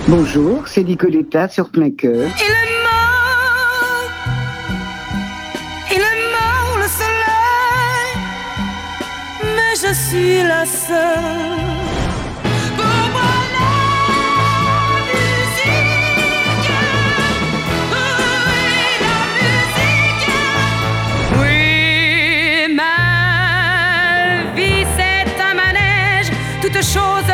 Bonjour, c'est Nicoletta sur Plein Cœur. Il est mort le soleil, mais je suis la seule. Pour moi la musique, oui la musique, oui ma vie c'est un manège, toute chose